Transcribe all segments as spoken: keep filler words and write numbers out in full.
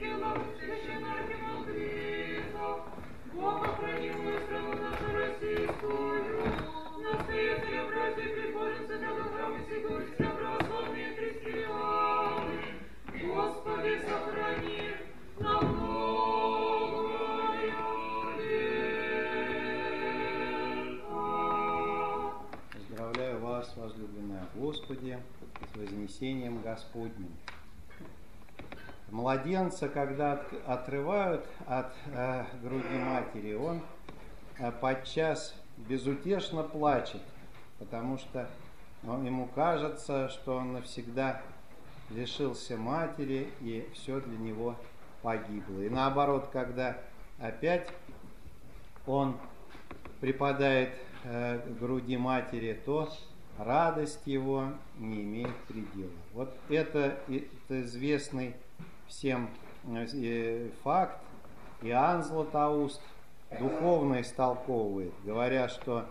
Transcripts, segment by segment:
Поздравляю вас, возлюбленная Господи, с вознесением Господним. Младенца, когда от, отрывают от э, груди матери, он э, подчас безутешно плачет, потому что ну, ему кажется, что он навсегда лишился матери, и все для него погибло. И наоборот, когда опять он припадает э, к груди матери, то радость его не имеет предела. Вот это, это известный всем э, факт. Иоанн Златоуст духовно истолковывает, говоря, что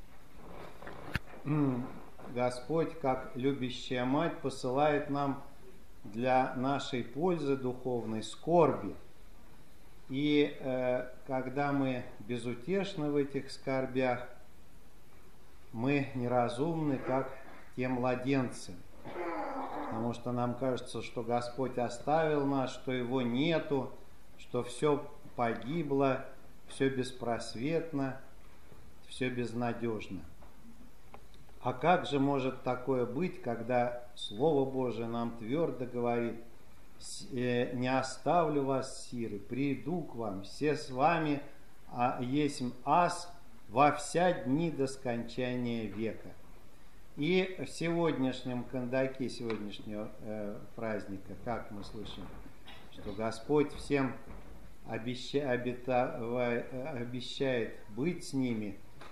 Господь, как любящая мать, посылает нам для нашей пользы духовной скорби. И э, когда мы безутешны в этих скорбях, мы неразумны, как те младенцы. Потому что нам кажется, что Господь оставил нас, что Его нету, что все погибло, все беспросветно, все безнадежно. А как же может такое быть, когда Слово Божие нам твердо говорит: «Не оставлю вас, сиры, приду к вам, все с вами, а есмь аз во вся дни до скончания века». И в сегодняшнем кандаке, сегодняшнего э, праздника, как мы слышим, что Господь всем обеща, обета, обещает быть с ними,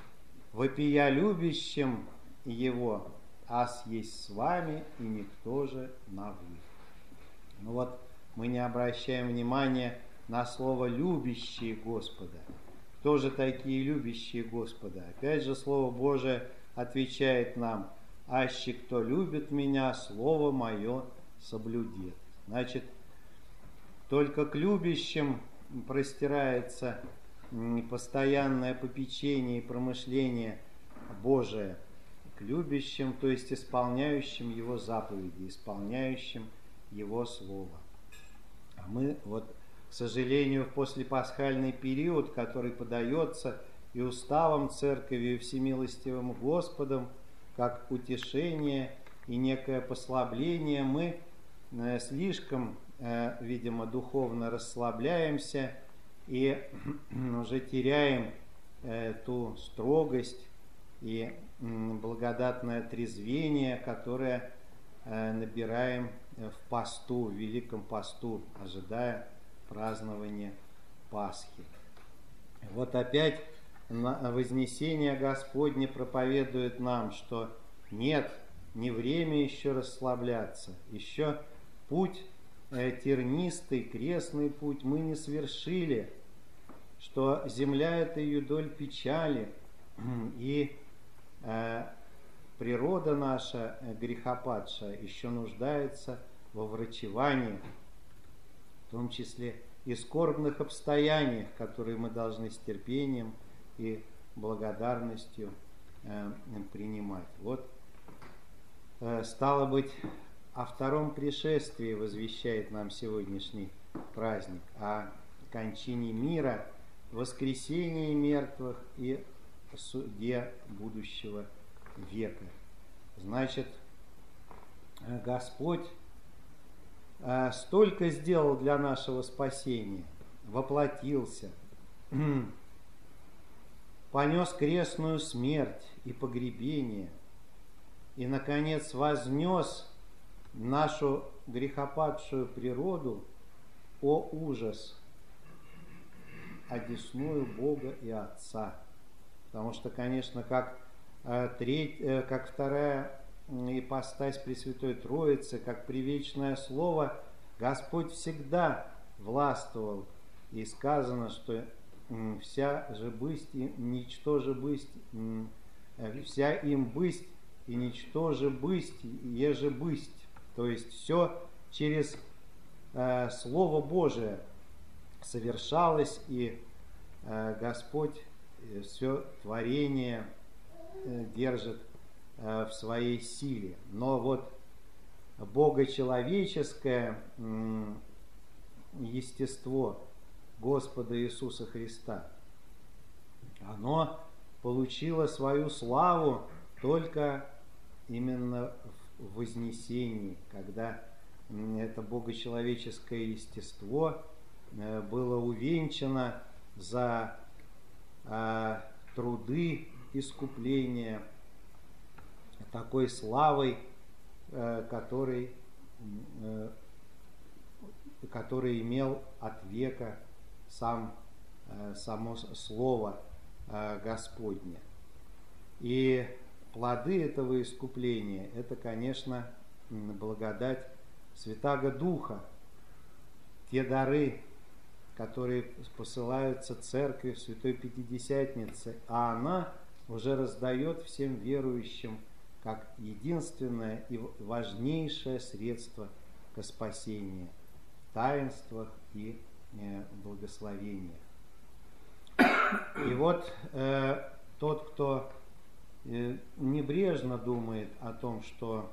вопия любящим Его: «Аз есть с вами, и никто же на вы». Ну вот, мы не обращаем внимания на слово «любящие Господа». Кто же такие любящие Господа? Опять же, Слово Божие отвечает нам: «Аще кто любит меня, Слово Мое соблюдет». Значит, только к любящим простирается постоянное попечение и промышление Божие. К любящим, то есть исполняющим Его заповеди, исполняющим Его Слово. А мы вот, к сожалению, в послепасхальный период, который подается и уставом Церкви, и всемилостивым Господом, как утешение и некое послабление, мы э, слишком, э, видимо, духовно расслабляемся и уже теряем э, ту строгость и э, благодатное трезвение, которое э, набираем в посту, в Великом посту, ожидая празднования Пасхи. Вот опять Вознесение Господне проповедует нам, что нет, не время еще расслабляться, еще путь э, тернистый, крестный путь мы не свершили, что земля — это юдоль печали, и э, природа наша, э, грехопадшая, еще нуждается во врачевании, в том числе и скорбных обстояниях, которые мы должны с терпением и благодарностью э, принимать. Вот, э, стало быть, о втором пришествии возвещает нам сегодняшний праздник, о кончине мира, воскресении мертвых и суде будущего века. Значит, Господь э, столько сделал для нашего спасения, воплотился, понес крестную смерть и погребение, и, наконец, вознес нашу грехопадшую природу, о ужас, одесную Бога и Отца. Потому что, конечно, как, э, треть, э, как вторая ипостась Пресвятой Троицы, как привечное Слово, Господь всегда властвовал. И сказано, что вся же бысть и ничто же бысть, вся им бысть и ничто же бысть, еже бысть. То есть все через э, Слово Божие совершалось, и э, Господь все творение э, держит э, в своей силе. Но вот богочеловеческое э, естество Господа Иисуса Христа, оно получило свою славу только именно в вознесении, когда это богочеловеческое естество было увенчано за труды искупления такой славой, который, который имел от века сам, само Слово Господне. И плоды этого искупления — это, конечно, благодать Святаго Духа, те дары, которые посылаются Церкви в Святой Пятидесятнице, а она уже раздает всем верующим как единственное и важнейшее средство ко спасению в таинствах и благословениях. И вот э, тот, кто э, небрежно думает о том, что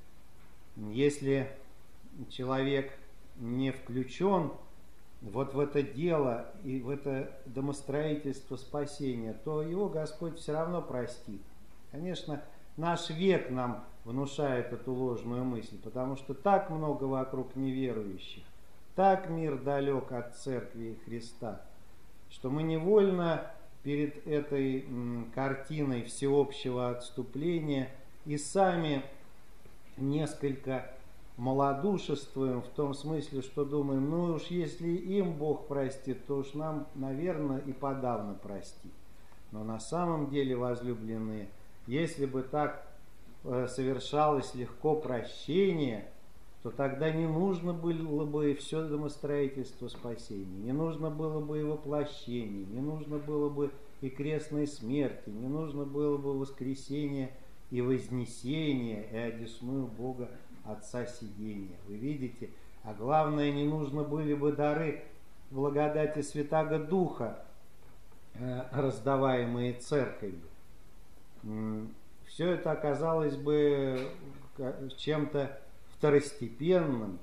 если человек не включен вот в это дело и в это домостроительство спасения, то его Господь все равно простит. Конечно, наш век нам внушает эту ложную мысль, потому что так много вокруг неверующих, так мир далек от Церкви и Христа, что мы невольно перед этой м, картиной всеобщего отступления и сами несколько малодушествуем в том смысле, что думаем, ну уж если им Бог простит, то уж нам, наверное, и подавно простит. Но на самом деле, возлюбленные, если бы так э, совершалось легко прощение, то тогда не нужно было бы и все домостроительство спасения, не нужно было бы и воплощение, не нужно было бы и крестной смерти, не нужно было бы воскресение и вознесение, и одесную Бога Отца сидения. Вы видите, а главное, не нужно были бы дары благодати Святаго Духа, э, раздаваемые Церковью. Все это оказалось бы чем-то второстепенным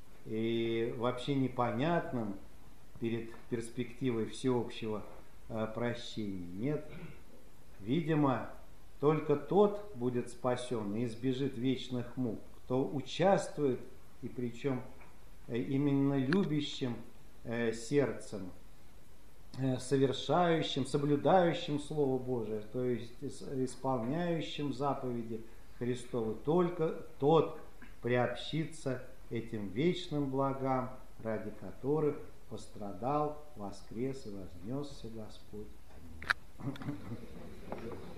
и вообще непонятным перед перспективой всеобщего э, прощения. Нет, видимо, только тот будет спасен и избежит вечных мук, кто участвует, и причем э, именно любящим э, сердцем, э, совершающим, соблюдающим Слово Божие, то есть исполняющим заповеди Христовы. Только тот приобщиться этим вечным благам, ради которых пострадал, воскрес и вознесся Господь. Аминь.